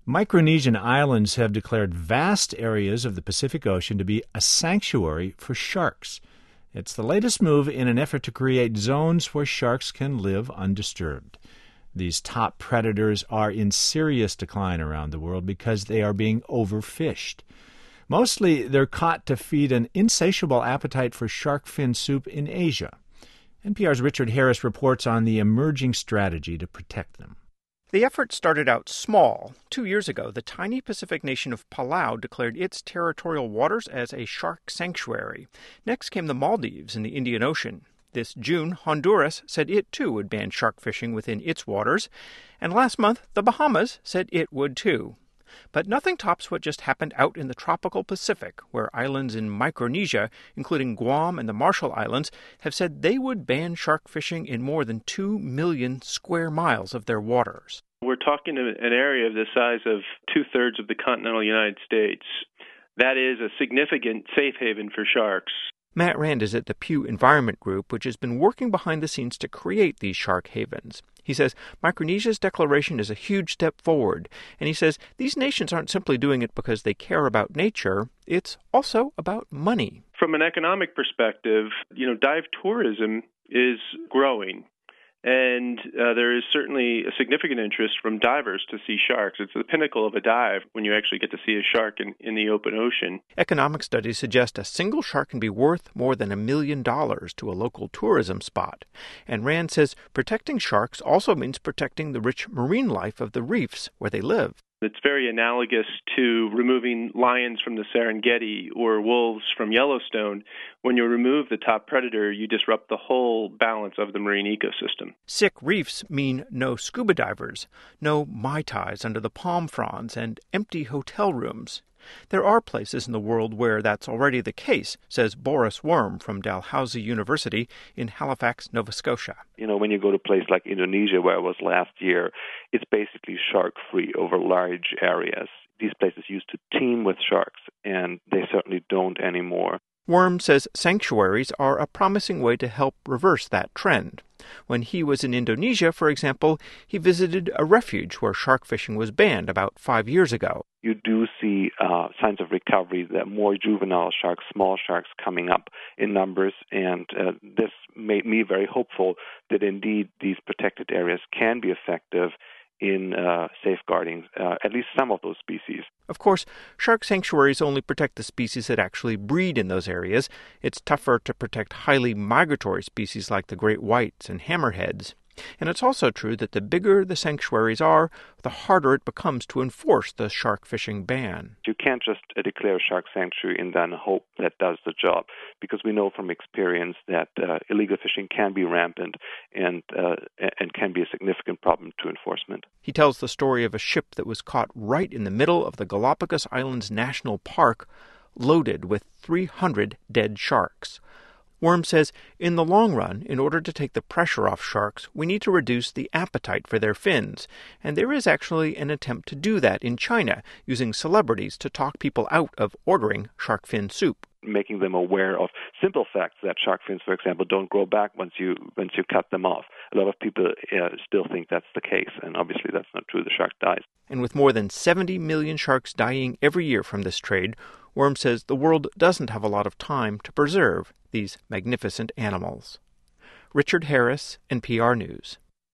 Micronesian islands have declared vast areas of the Pacific Ocean to be a sanctuary for sharks. It's the latest move in an effort to create zones where sharks can live undisturbed. These top predators are in serious decline around the world because they are being overfished. Mostly, they're caught to feed an insatiable appetite for shark fin soup in Asia. NPR's Richard Harris reports on the emerging strategy to protect them. The effort started out small. 2 years ago, the tiny Pacific nation of Palau declared its territorial waters as a shark sanctuary. Next came the Maldives in the Indian Ocean. This June, Honduras said it too would ban shark fishing within its waters. And last month, the Bahamas said it would too. But nothing tops what just happened out in the tropical Pacific, where islands in Micronesia, including Guam and the Marshall Islands, have said they would ban shark fishing in more than 2 million square miles of their waters. We're talking an area of the size of 2/3 of the continental United States. That is a significant safe haven for sharks. Matt Rand is at the Pew Environment Group, which has been working behind the scenes to create these shark havens. He says Micronesia's declaration is a huge step forward, and he says these nations aren't simply doing it because they care about nature, it's also about money. From an economic perspective, dive tourism is growing. And there is certainly a significant interest from divers to see sharks. It's the pinnacle of a dive when you actually get to see a shark in the open ocean. Economic studies suggest a single shark can be worth more than $1 million to a local tourism spot. And Rand says protecting sharks also means protecting the rich marine life of the reefs where they live. It's very analogous to removing lions from the Serengeti or wolves from Yellowstone. When you remove the top predator, you disrupt the whole balance of the marine ecosystem. Sick reefs mean no scuba divers, no Mai Tais under the palm fronds, and empty hotel rooms. There are places in the world where that's already the case, says Boris Worm from Dalhousie University in Halifax, Nova Scotia. When you go to a place like Indonesia, where I was last year, it's basically shark-free over large areas. These places used to teem with sharks, and they certainly don't anymore. Worm says sanctuaries are a promising way to help reverse that trend. When he was in Indonesia, for example, he visited a refuge where shark fishing was banned about 5 years ago. You do see signs of recovery, that more juvenile sharks, small sharks coming up in numbers, and this made me very hopeful that indeed these protected areas can be effective in safeguarding at least some of those species. Of course, shark sanctuaries only protect the species that actually breed in those areas. It's tougher to protect highly migratory species like the great whites and hammerheads. And it's also true that the bigger the sanctuaries are, the harder it becomes to enforce the shark fishing ban. You can't just declare a shark sanctuary and then hope that does the job, because we know from experience that illegal fishing can be rampant and can be a significant problem to enforcement. He tells the story of a ship that was caught right in the middle of the Galapagos Islands National Park, loaded with 300 dead sharks. Worm says, in the long run, in order to take the pressure off sharks, we need to reduce the appetite for their fins. And there is actually an attempt to do that in China, using celebrities to talk people out of ordering shark fin soup. Making them aware of simple facts that shark fins, for example, don't grow back once you cut them off. A lot of people still think that's the case, and obviously that's not true. The shark dies. And with more than 70 million sharks dying every year from this trade, Worm says the world doesn't have a lot of time to preserve these magnificent animals. Richard Harris, NPR News.